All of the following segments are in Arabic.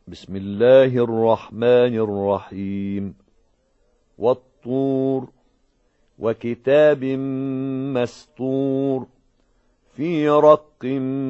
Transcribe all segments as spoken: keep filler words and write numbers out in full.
بسم الله الرحمن الرحيم. والطور وكتاب مسطور في رق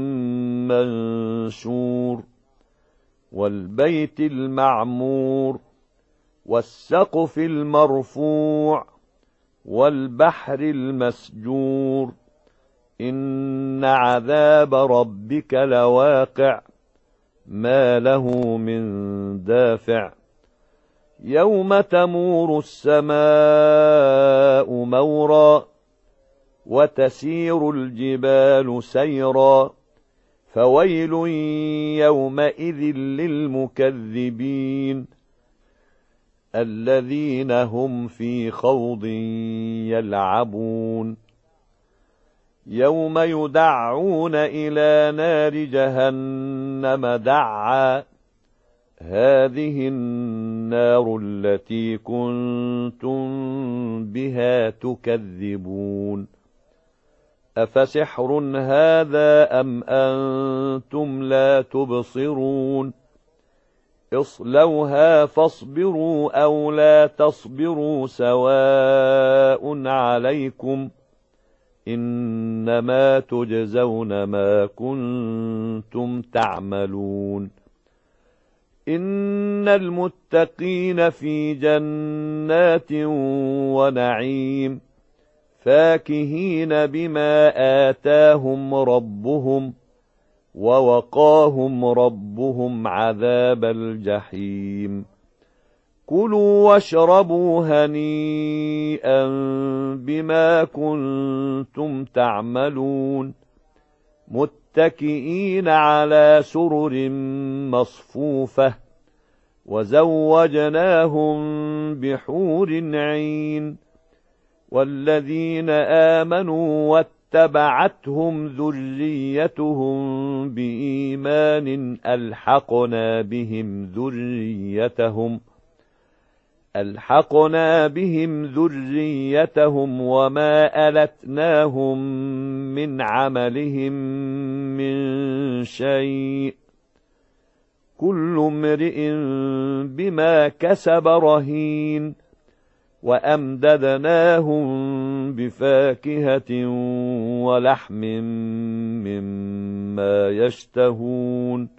منشور والبيت المعمور والسقف المرفوع والبحر المسجور إن عذاب ربك لواقع ما له من دافع يوم تمور السماء مورا وتسير الجبال سيرا فويل يومئذ للمكذبين الذين هم في خوض يلعبون يوم يدعون إلى نار جهنم دعا هذه النار التي كنتم بها تكذبون أفسحر هذا أم أنتم لا تبصرون اصلوها فاصبروا أو لا تصبروا سواء عليكم إنما تجزون ما كنتم تعملون إن المتقين في جنات ونعيم فاكهين بما آتاهم ربهم ووقاهم ربهم عذاب الجحيم كلوا واشربوا هنيئا بما كنتم تعملون متكئين على سرر مصفوفة وزوجناهم بحور عين والذين آمنوا واتبعتهم ذريتهم بإيمان ألحقنا بهم ذريتهم ألحقنا بهم ذريتهم وما ألتناهم من عملهم من شيء كل امرئ بما كسب رهين وأمددناهم بفاكهة ولحم مما يشتهون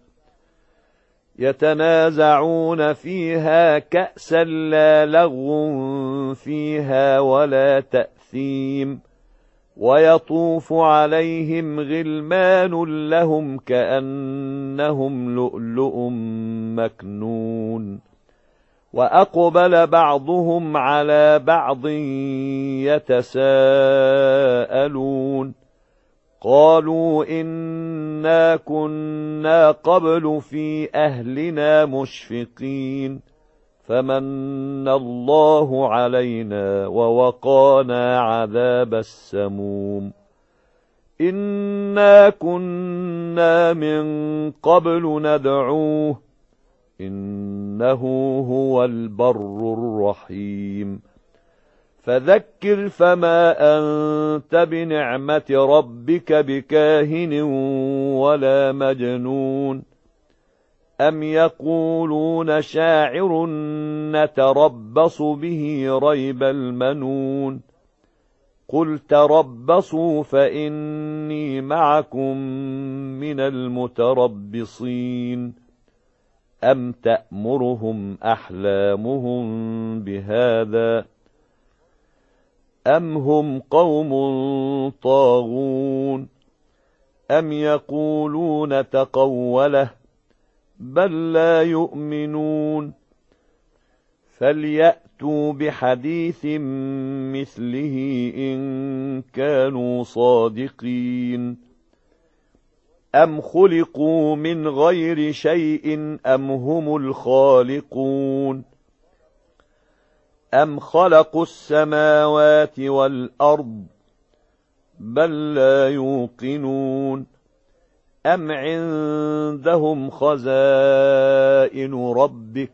يتنازعون فيها كأسا لا لغو فيها ولا تأثيم ويطوف عليهم غلمان لهم كأنهم لؤلؤ مكنون وأقبل بعضهم على بعض يتساءلون قالوا إنا كنا قبل في أهلنا مشفقين فمن الله علينا ووقانا عذاب السموم إنا كنا من قبل ندعوه إنه هو البر الرحيم فذكر فما أنت بنعمة ربك بكاهن ولا مجنون أم يقولون شاعر نتربص به ريب المنون قل تربصوا فإني معكم من المتربصين أم تأمرهم أحلامهم بهذا أم هم قوم طاغون أم يقولون تقوله بل لا يؤمنون فليأتوا بحديث مثله إن كانوا صادقين أم خلقوا من غير شيء أم هم الخالقون أم خلقوا السماوات والأرض بل لا يوقنون أم عندهم خزائن ربك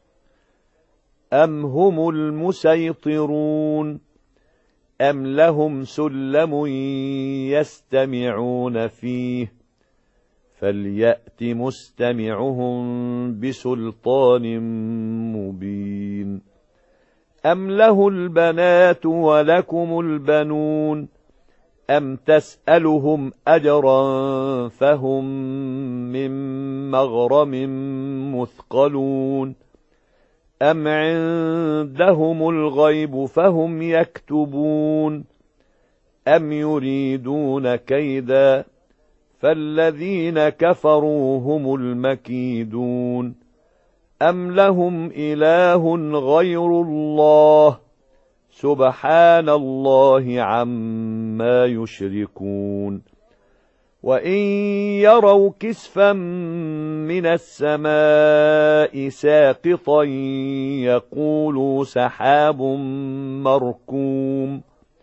أم هم المسيطرون أم لهم سلم يستمعون فيه فليأت مستمعهم بسلطان مبين. أم له البنات ولكم البنون أم تسألهم أجرا فهم من مغرم مثقلون أم عندهم الغيب فهم يكتبون أم يريدون كيدا فالذين كفروا هم المكيدون أم لهم إله غير الله سبحان الله عما يشركون. وإن يروا كسفا من السماء ساقطا يقولوا سحاب مركوم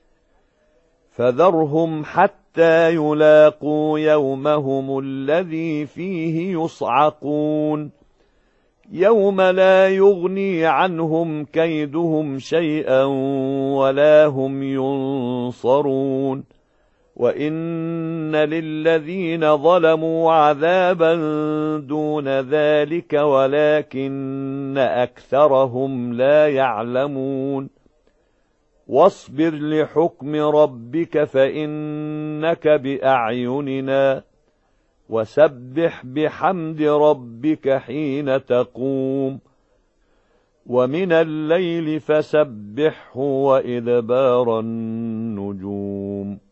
فذرهم حتى يلاقوا يومهم الذي فيه يصعقون يوم لا يغني عنهم كيدهم شيئا ولا هم ينصرون وإن للذين ظلموا عذابا دون ذلك ولكن أكثرهم لا يعلمون. واصبر لحكم ربك فإنك بأعيننا وسبح بحمد ربك حين تقوم ومن الليل فسبحه وإدبار النجوم.